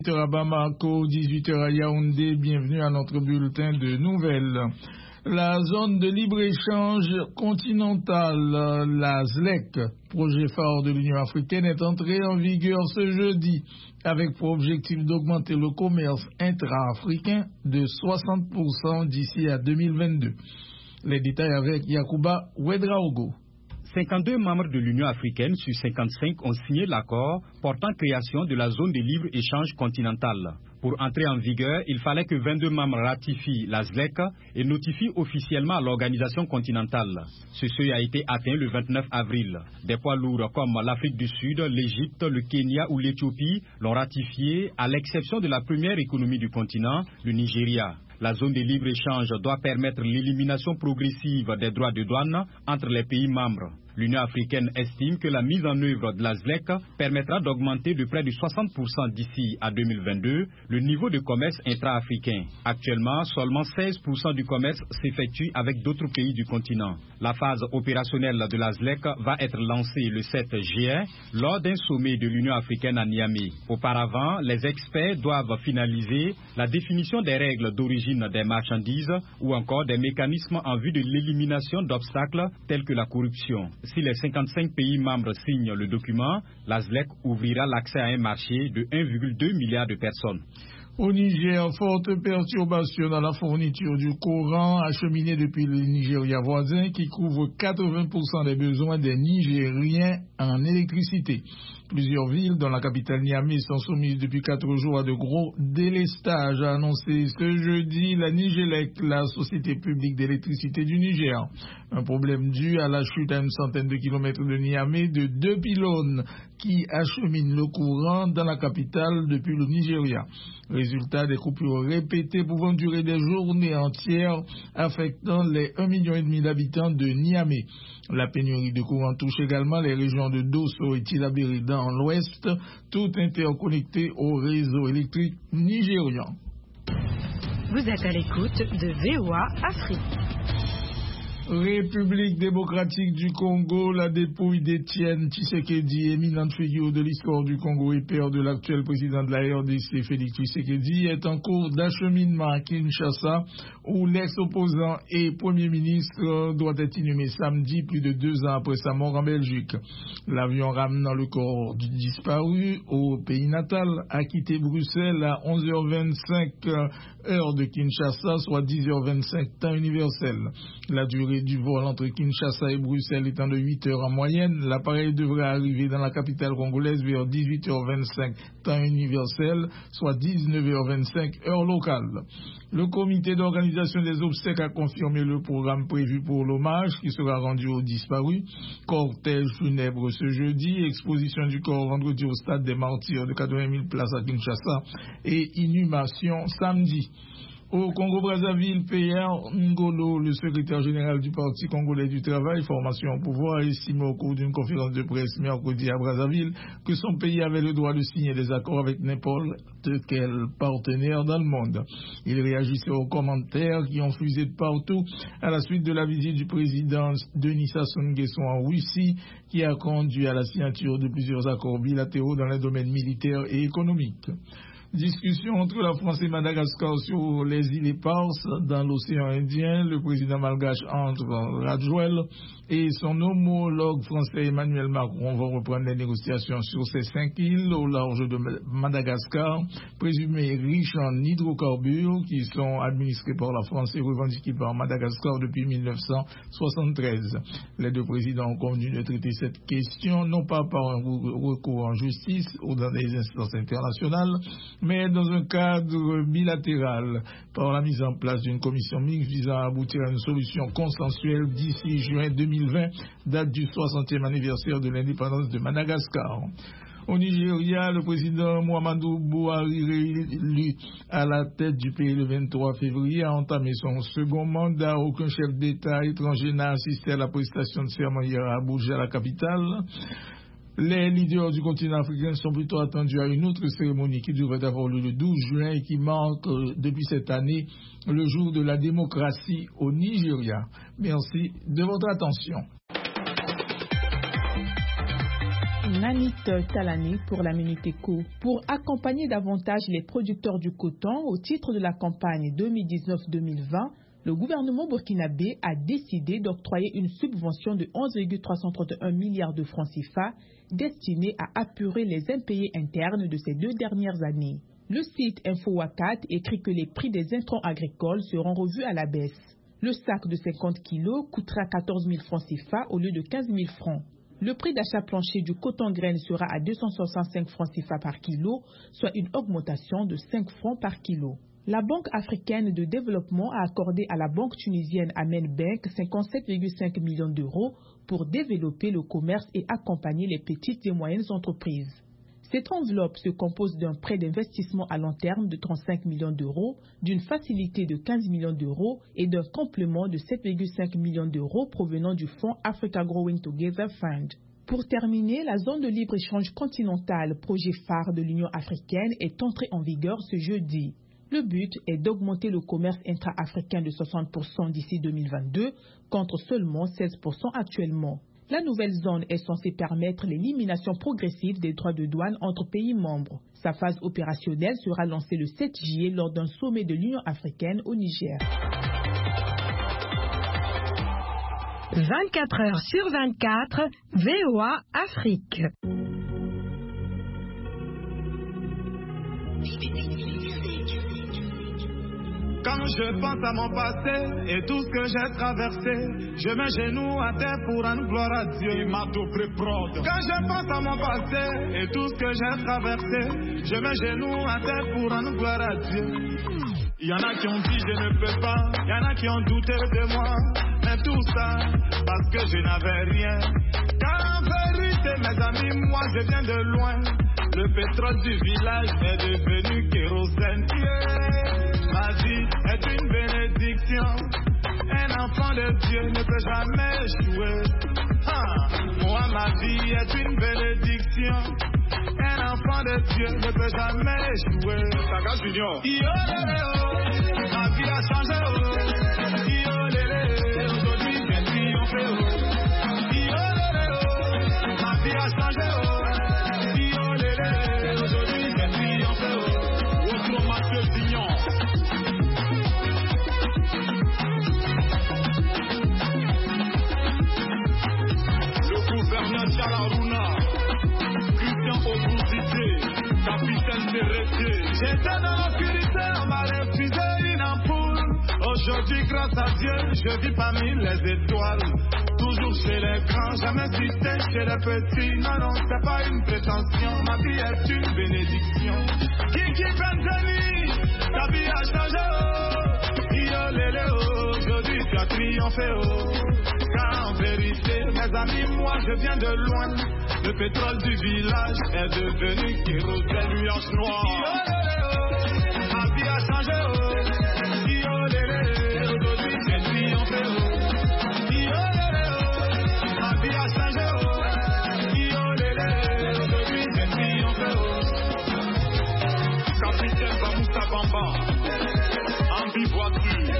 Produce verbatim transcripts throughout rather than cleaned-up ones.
dix-huit heures à Bamako, dix-huit heures à Yaoundé, bienvenue à notre bulletin de nouvelles. La zone de libre-échange continentale, la Z L E C, projet phare de l'Union africaine, est entrée en vigueur ce jeudi, avec pour objectif d'augmenter le commerce intra-africain de soixante pour cent d'ici à deux mille vingt-deux. Les détails avec Yacouba Ouedraogo. cinquante-deux membres de l'Union africaine sur cinquante-cinq ont signé l'accord portant création de la zone de libre-échange continentale. Pour entrer en vigueur, il fallait que vingt-deux membres ratifient la Z L E C et notifient officiellement à l'organisation continentale. Ce seuil a été atteint le vingt-neuf avril. Des poids lourds comme l'Afrique du Sud, l'Égypte, le Kenya ou l'Éthiopie l'ont ratifié, à l'exception de la première économie du continent, le Nigeria. La zone de libre-échange doit permettre l'élimination progressive des droits de douane entre les pays membres. L'Union africaine estime que la mise en œuvre de la Z L E C permettra d'augmenter de près de soixante pour cent d'ici à deux mille vingt-deux le niveau de commerce intra-africain. Actuellement, seulement seize pour cent du commerce s'effectue avec d'autres pays du continent. La phase opérationnelle de la Z L E C va être lancée le sept juin lors d'un sommet de l'Union africaine à Niamey. Auparavant, les experts doivent finaliser la définition des règles d'origine des marchandises ou encore des mécanismes en vue de l'élimination d'obstacles tels que la corruption. Si les cinquante-cinq pays membres signent le document, la Z L E C ouvrira l'accès à un marché de un virgule deux milliard de personnes. Au Niger, forte perturbation dans la fourniture du courant acheminée depuis le Nigeria voisin qui couvre quatre-vingts pour cent des besoins des Nigériens en électricité. Plusieurs villes, dont la capitale Niamey, sont soumises depuis quatre jours à de gros délestages, a annoncé ce jeudi la Nigélec, la société publique d'électricité du Niger. Un problème dû à la chute à une centaine de kilomètres de Niamey de deux pylônes qui acheminent le courant dans la capitale depuis le Nigeria. Résultat des coupures répétées pouvant durer des journées entières, affectant les un virgule cinq million d'habitants de Niamey. La pénurie de courant touche également les régions de Dosso et Tillabéri dans l'ouest, toutes interconnectées au réseau électrique nigérian. Vous êtes à l'écoute de V O A Afrique. République démocratique du Congo, la dépouille d'Étienne Tshisekedi, éminente figure de l'histoire du Congo et père de l'actuel président de la R D C, Félix Tshisekedi, est en cours d'acheminement à Kinshasa, où l'ex-opposant et premier ministre doit être inhumé samedi, plus de deux ans après sa mort en Belgique. L'avion ramenant le corps du disparu au pays natal a quitté Bruxelles à onze heures vingt-cinq heure de Kinshasa, soit dix heures vingt-cinq temps universel. La durée du vol entre Kinshasa et Bruxelles étant de huit heures en moyenne, l'appareil devrait arriver dans la capitale congolaise vers dix-huit heures vingt-cinq temps universel, soit dix-neuf heures vingt-cinq heure locale. Le comité d'organisation des obsèques a confirmé le programme prévu pour l'hommage qui sera rendu aux disparus. Cortège funèbre ce jeudi, exposition du corps vendredi au stade des Martyrs de quatre-vingt mille places à Kinshasa et inhumation samedi. Au Congo-Brazzaville, Pierre Ngolo, le secrétaire général du Parti congolais du travail, formation au pouvoir, a estimé au cours d'une conférence de presse mercredi à Brazzaville que son pays avait le droit de signer des accords avec n'importe quel partenaire dans le monde. Il réagissait aux commentaires qui ont fusé de partout à la suite de la visite du président Denis Sassou Nguesso en Russie, qui a conduit à la signature de plusieurs accords bilatéraux dans les domaines militaires et économiques. Discussion entre la France et Madagascar sur les îles éparses dans l'océan Indien. Le président malgache André Rajoelina et son homologue français Emmanuel Macron vont reprendre les négociations sur ces cinq îles au large de Madagascar, présumées riches en hydrocarbures, qui sont administrées par la France et revendiquées par Madagascar depuis mille neuf cent soixante-treize. Les deux présidents ont convenu de traiter cette question non pas par un recours en justice ou dans des instances internationales, mais dans un cadre bilatéral, par la mise en place d'une commission mixte visant à aboutir à une solution consensuelle d'ici juin deux mille vingt, date du soixantième anniversaire de l'indépendance de Madagascar. Au Nigeria, le président Muhammadu Buhari, réélu à la tête du pays le vingt-trois février, a entamé son second mandat. Aucun chef d'État étranger n'a assisté à la prestation de serment hier à Abuja, la capitale. Les leaders du continent africain sont plutôt attendus à une autre cérémonie qui devrait avoir lieu le douze juin et qui marque euh, depuis cette année le jour de la démocratie au Nigeria. Merci de votre attention. Nanit Talani pour la Minute Éco. Pour accompagner davantage les producteurs du coton au titre de la campagne deux mille dix-neuf deux mille vingt, le gouvernement burkinabé a décidé d'octroyer une subvention de onze virgule trois cent trente et un milliards de francs C F A destinée à apurer les impayés internes de ces deux dernières années. Le site InfoWakat écrit que les prix des intrants agricoles seront revus à la baisse. Le sac de cinquante kilos coûtera quatorze mille francs C F A au lieu de quinze mille francs. Le prix d'achat plancher du coton graine sera à deux cent soixante-cinq francs C F A par kilo, soit une augmentation de cinq francs par kilo. La Banque africaine de développement a accordé à la banque tunisienne Amen Bank cinquante-sept virgule cinq millions d'euros pour développer le commerce et accompagner les petites et moyennes entreprises. Cette enveloppe se compose d'un prêt d'investissement à long terme de trente-cinq millions d'euros, d'une facilité de quinze millions d'euros et d'un complément de sept virgule cinq millions d'euros provenant du fonds Africa Growing Together Fund. Pour terminer, la zone de libre-échange continentale, projet phare de l'Union africaine, est entrée en vigueur ce jeudi. Le but est d'augmenter le commerce intra-africain de soixante pour cent d'ici deux mille vingt-deux, contre seulement seize pour cent actuellement. La nouvelle zone est censée permettre l'élimination progressive des droits de douane entre pays membres. Sa phase opérationnelle sera lancée le sept juillet lors d'un sommet de l'Union africaine au Niger. vingt-quatre heures sur vingt-quatre, V O A Afrique. Quand je pense à mon passé et tout ce que j'ai traversé, je mets genoux à terre pour rendre gloire à Dieu. Quand je pense à mon passé et tout ce que j'ai traversé, je mets genoux à terre pour rendre gloire à Dieu. Il y en a qui ont dit je ne peux pas, il y en a qui ont douté de moi, mais tout ça parce que je n'avais rien. Car en vérité mes amis, moi je viens de loin. Le pétrole du village est devenu kérosène. Yeah. Ma vie est une bénédiction. Un enfant de Dieu ne peut jamais échouer. Ah. Moi ma vie est une bénédiction. Un enfant de Dieu ne peut jamais échouer. Saga Junior. Ma vie a changé. Aujourd'hui j'ai triomphé. Ma vie a changé. Aujourd'hui j'ai triomphé. Autre Mathieu Signon. Le gouverneur Chalaruna. Capitaine Serretier. J'étais dans l'obscurité, on m'a refusé une ampoule. Aujourd'hui, grâce à Dieu, je vis parmi les étoiles. Toujours chez les grands, jamais cité chez les petits. Non, non, c'est pas une prétention. Ma vie est une bénédiction. Kiki Benzeni, ta vie a changé. Oh. Yo, lélé, oh. Aujourd'hui, tu as triomphé. Oh. Car en vérité, mes amis, moi, je viens de loin. Le pétrole du village est devenu kérosène, nuage noire. Ma vie a changé, oh. Yo, lélé, aujourd'hui j'ai triomphé, oh. Yo, lélé, oh. Ma vie a changé, oh. Yo, lélé, aujourd'hui j'ai triomphé, oh. Capitaine Bamoussa Bamba, Ambi Voiture,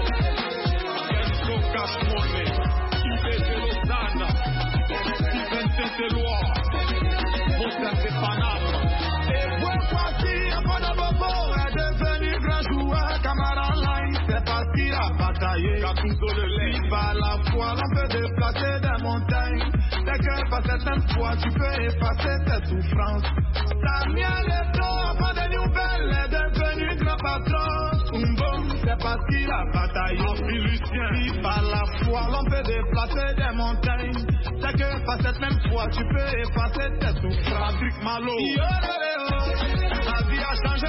Kenko Cash Money, Ibe de Lausanne, Stephen Saint-Éloi, Moselle de Paname. Et pour partir, Apollo Bobo est devenu grand joueur. Camara Line, c'est parti à batailler. Gattuso le lait, par la foi, on peut déplacer des montagnes. C'est que par certaines fois, tu peux effacer tes souffrances. Damien Leto, avant des nouvelles, est devenu grand patron. Umbom, c'est parti à batailler. Lucien, par la foi, l'on peut déplacer des montagnes. C'est que par cette même fois, tu peux effacer tes souffrances. Patrick Malo, ma vie a changé.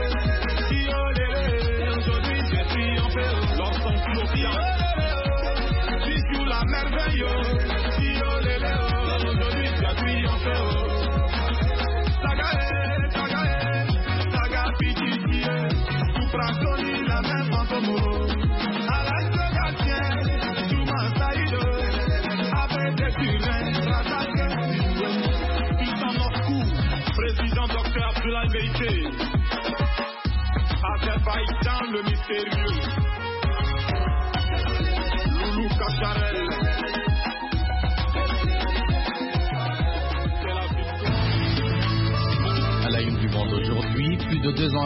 Aujourd'hui, j'ai triomphé. L'enfant Claudia, je suis la merveille. Aujourd'hui, j'ai triomphé. Tagae, tagae, taga pitié. Tout prantoni, la même fantomo. À la segatien, tout m'a saïdo. Avec des turins, rattaqués. Président docteur Abdoulaye Beïté, Azerbaïdjan le mystérieux, Loulou Kacharel. plus de deux ans